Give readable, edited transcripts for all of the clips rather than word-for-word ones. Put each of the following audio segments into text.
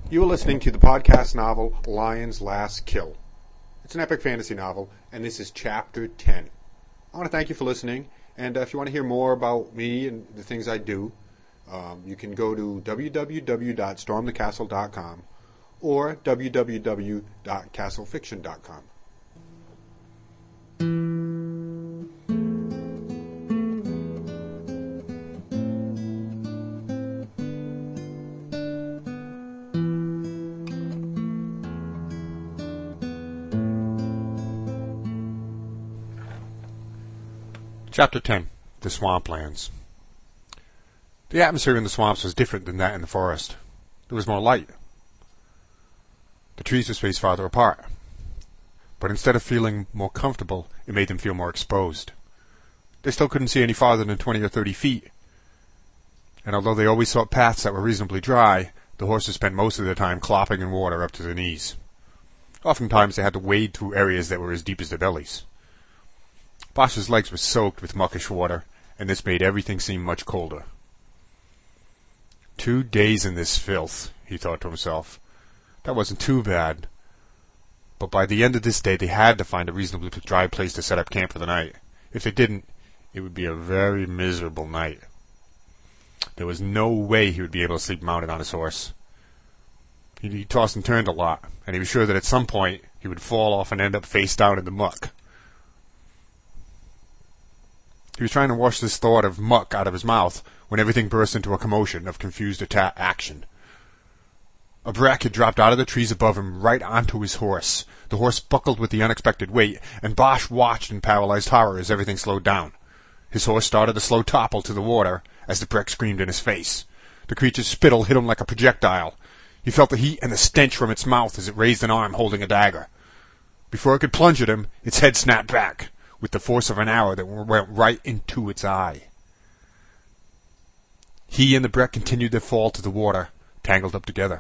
You are listening to the podcast novel Lion's Last Kill. It's an epic fantasy novel, and this is Chapter 10. I want to thank you for listening, and if you want to hear more about me and the things I do, you can go to www.stormthecastle.com or www.castlefiction.com. Chapter 10. The Swamplands. The atmosphere in the swamps was different than that in the forest. There was more light. The trees were spaced farther apart. But instead of feeling more comfortable, it made them feel more exposed. They still couldn't see any farther than 20 or 30 feet. And although they always sought paths that were reasonably dry, the horses spent most of their time clopping in water up to their knees. Oftentimes they had to wade through areas that were as deep as their bellies. Bosch's legs were soaked with muckish water, and this made everything seem much colder. 2 days in this filth, he thought to himself. That wasn't too bad. But by the end of this day they had to find a reasonably dry place to set up camp for the night. If they didn't, it would be a very miserable night. There was no way he would be able to sleep mounted on his horse. He tossed and turned a lot, and he was sure that at some point he would fall off and end up face down in the muck. He was trying to wash this thought of muck out of his mouth when everything burst into a commotion of confused action. A brack had dropped out of the trees above him right onto his horse. The horse buckled with the unexpected weight, and Bosch watched in paralyzed horror as everything slowed down. His horse started a slow topple to the water as the brack screamed in his face. The creature's spittle hit him like a projectile. He felt the heat and the stench from its mouth as it raised an arm holding a dagger. Before it could plunge at him, its head snapped back with the force of an arrow that went right into its eye. He and the brack continued their fall to the water, tangled up together.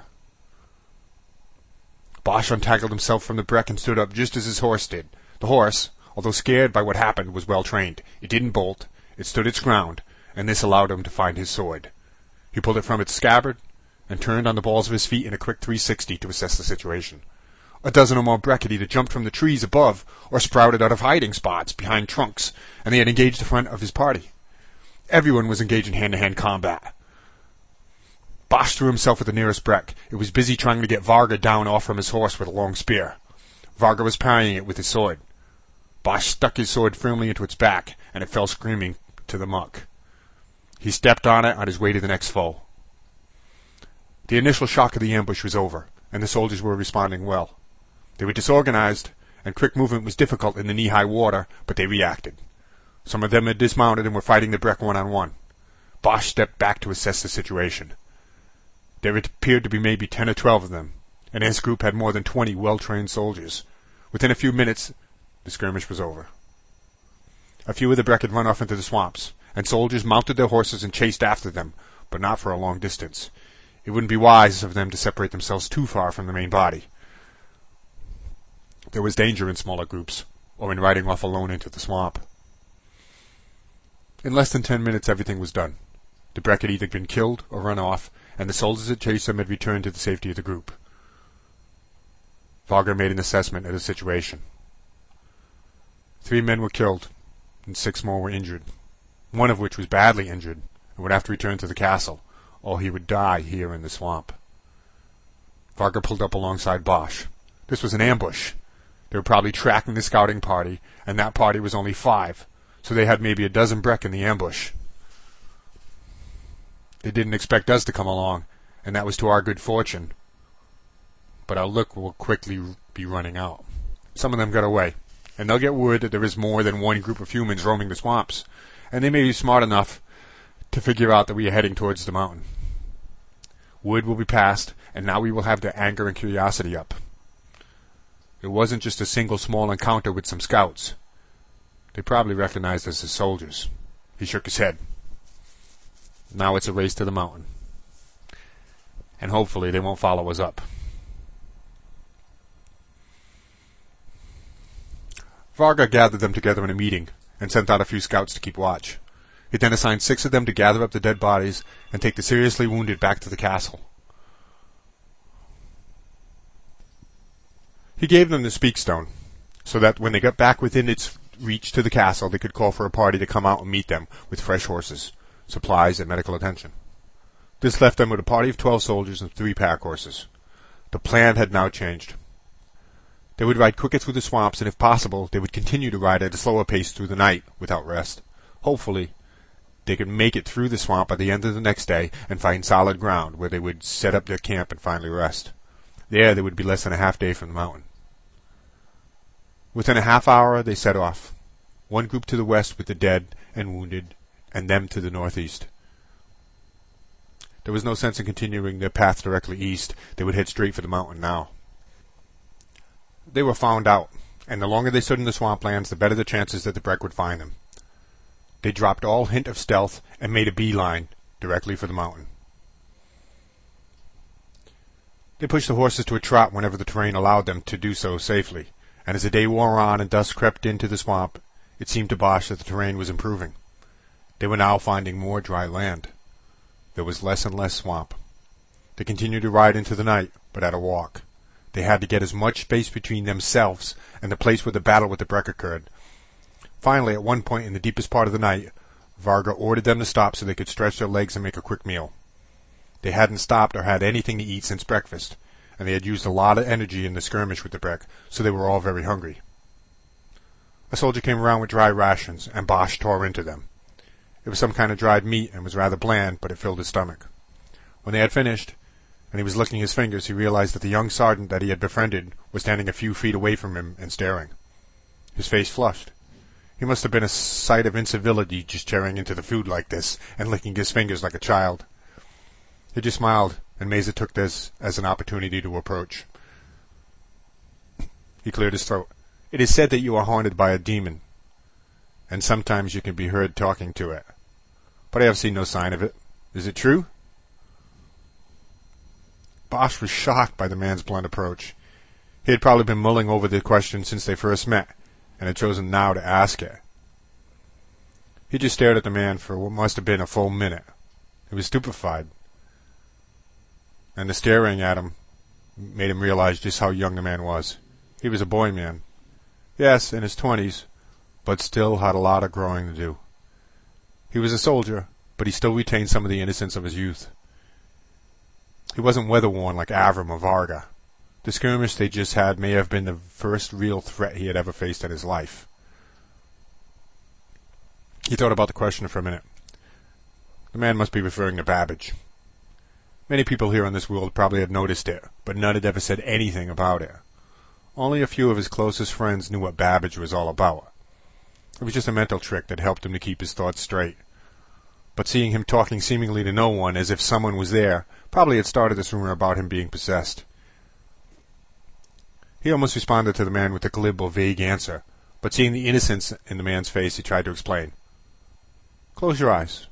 Bosch untangled himself from the brack and stood up just as his horse did. The horse, although scared by what happened, was well trained. It didn't bolt, it stood its ground, and this allowed him to find his sword. He pulled it from its scabbard and turned on the balls of his feet in a quick 360 to assess the situation. A dozen or more brack had either jumped from the trees above or sprouted out of hiding spots behind trunks, and they had engaged the front of his party. Everyone was engaged in hand-to-hand combat. Bosch threw himself at the nearest brack. It was busy trying to get Varga down off from his horse with a long spear. Varga was parrying it with his sword. Bosch stuck his sword firmly into its back, and it fell screaming to the muck. He stepped on it on his way to the next foe. The initial shock of the ambush was over, and the soldiers were responding well. They were disorganized, and quick movement was difficult in the knee-high water, but they reacted. Some of them had dismounted and were fighting the brack one-on-one. Bosch stepped back to assess the situation. There appeared to be maybe 10 or 12 of them, and his group had more than 20 well-trained soldiers. Within a few minutes, the skirmish was over. A few of the brack had run off into the swamps, and soldiers mounted their horses and chased after them, but not for a long distance. It wouldn't be wise of them to separate themselves too far from the main body. There was danger in smaller groups, or in riding off alone into the swamp. In less than 10 minutes everything was done. The brack had either been killed or run off, and the soldiers that chased them had returned to the safety of the group. Varga made an assessment of the situation. 3 men were killed, and 6 more were injured, one of which was badly injured and would have to return to the castle, or he would die here in the swamp. Varga pulled up alongside Bosch. This was an ambush. They were probably tracking the scouting party, and that party was only 5, so they had maybe a dozen brack in the ambush. They didn't expect us to come along, and that was to our good fortune. But our luck will quickly be running out. Some of them got away, and they'll get word that there is more than one group of humans roaming the swamps, and they may be smart enough to figure out that we are heading towards the mountain. Word will be passed, and now we will have their anger and curiosity up. It wasn't just a single small encounter with some scouts. They probably recognized us as soldiers. He shook his head. Now it's a race to the mountain. And hopefully they won't follow us up. Varga gathered them together in a meeting and sent out a few scouts to keep watch. He then assigned 6 of them to gather up the dead bodies and take the seriously wounded back to the castle. He gave them the speakstone, so that when they got back within its reach to the castle, they could call for a party to come out and meet them with fresh horses, supplies, and medical attention. This left them with a party of 12 soldiers and 3 pack horses. The plan had now changed. They would ride quicker through the swamps, and if possible, they would continue to ride at a slower pace through the night, without rest. Hopefully, they could make it through the swamp by the end of the next day and find solid ground where they would set up their camp and finally rest. There, they would be less than a half day from the mountain. Within a half hour, they set off. One group to the west with the dead and wounded, and them to the northeast. There was no sense in continuing their path directly east. They would head straight for the mountain now. They were found out, and the longer they stood in the swamplands, the better the chances that the Breck would find them. They dropped all hint of stealth and made a beeline directly for the mountain. They pushed the horses to a trot whenever the terrain allowed them to do so safely, and as the day wore on and dusk crept into the swamp, it seemed to Bosch that the terrain was improving. They were now finding more dry land. There was less and less swamp. They continued to ride into the night, but at a walk. They had to get as much space between themselves and the place where the battle with the Breck occurred. Finally, at one point in the deepest part of the night, Varga ordered them to stop so they could stretch their legs and make a quick meal. They hadn't stopped or had anything to eat since breakfast, and they had used a lot of energy in the skirmish with the Breck, so they were all very hungry. A soldier came around with dry rations, and Bosch tore into them. It was some kind of dried meat and was rather bland, but it filled his stomach. When they had finished, and he was licking his fingers, he realized that the young sergeant that he had befriended was standing a few feet away from him and staring. His face flushed. He must have been a sight of incivility just tearing into the food like this and licking his fingers like a child. He just smiled, and Mesa took this as an opportunity to approach. He cleared his throat. "It is said that you are haunted by a demon, and sometimes you can be heard talking to it. But I have seen no sign of it. Is it true?" Bosch was shocked by the man's blunt approach. He had probably been mulling over the question since they first met, and had chosen now to ask it. He just stared at the man for what must have been a full minute. He was stupefied, and the staring at him made him realize just how young the man was. He was a boy man. Yes, in his 20s, but still had a lot of growing to do. He was a soldier, but he still retained some of the innocence of his youth. He wasn't weather-worn like Avram or Varga. The skirmish they just had may have been the first real threat he had ever faced in his life. He thought about the question for a minute. The man must be referring to Babbage. Many people here on this world probably had noticed it, but none had ever said anything about it. Only a few of his closest friends knew what Babbage was all about. It was just a mental trick that helped him to keep his thoughts straight. But seeing him talking seemingly to no one, as if someone was there, probably had started this rumor about him being possessed. He almost responded to the man with a glib or vague answer, but seeing the innocence in the man's face, he tried to explain. "Close your eyes."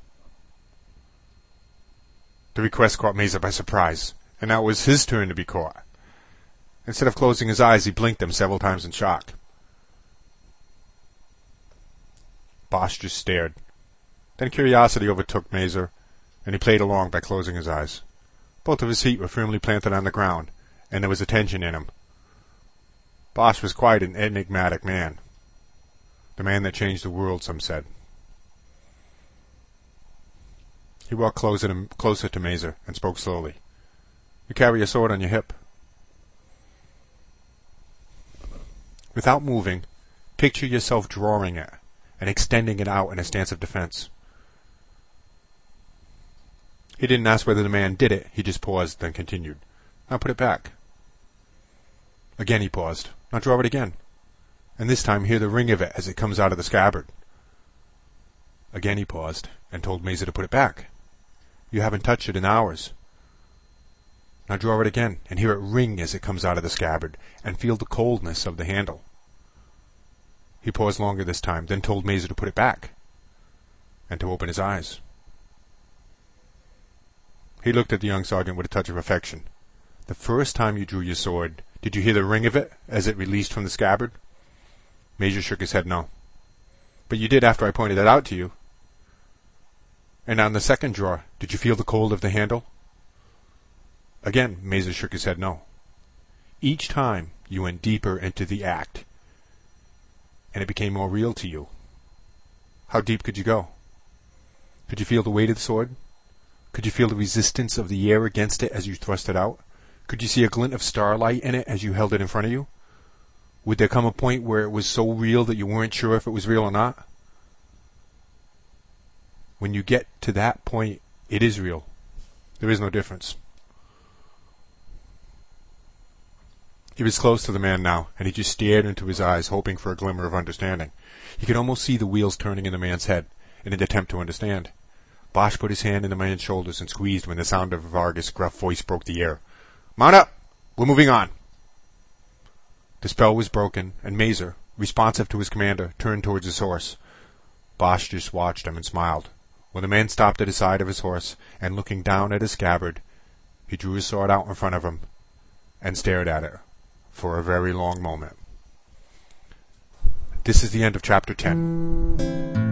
The request caught Mesa by surprise, and now it was his turn to be caught. Instead of closing his eyes, he blinked them several times in shock. Bosch just stared. Then curiosity overtook Mesa, and he played along by closing his eyes. Both of his feet were firmly planted on the ground, and there was a tension in him. Bosch was quite an enigmatic man. The man that changed the world, some said. He walked closer to Mesa and spoke slowly. "You carry a sword on your hip." Without moving, picture yourself drawing it and extending it out in a stance of defense. He didn't ask whether the man did it. He just paused, then continued. "Now put it back." Again he paused. "Now draw it again. And this time hear the ring of it as it comes out of the scabbard." Again he paused, and told Mesa to put it back. "You haven't touched it in hours. Now draw it again, and hear it ring as it comes out of the scabbard, and feel the coldness of the handle." He paused longer this time, then told Mesa to put it back, and to open his eyes. He looked at the young sergeant with a touch of affection. "The first time you drew your sword, did you hear the ring of it as it released from the scabbard?" Mesa shook his head no. "But you did after I pointed it out to you." "And on the second draw, did you feel the cold of the handle?" Again Mesa shook his head no. Each time you went deeper into the act, and it became more real to you. How deep could you go? Could you feel the weight of the sword? Could you feel the resistance of the air against it as you thrust it out? Could you see a glint of starlight in it as you held it in front of you? Would there come a point where it was so real that you weren't sure if it was real or not? When you get to that point, it is real. There is no difference. He was close to the man now, and he just stared into his eyes, hoping for a glimmer of understanding. He could almost see the wheels turning in the man's head in an attempt to understand. Bosch put his hand in the man's shoulders and squeezed when the sound of Vargas' gruff voice broke the air. "Mount up! We're moving on!" The spell was broken, and Mazer, responsive to his commander, turned towards his horse. Bosch just watched him and smiled. When the man stopped at the side of his horse, and looking down at his scabbard, he drew his sword out in front of him and stared at it for a very long moment. This is the end of chapter 10.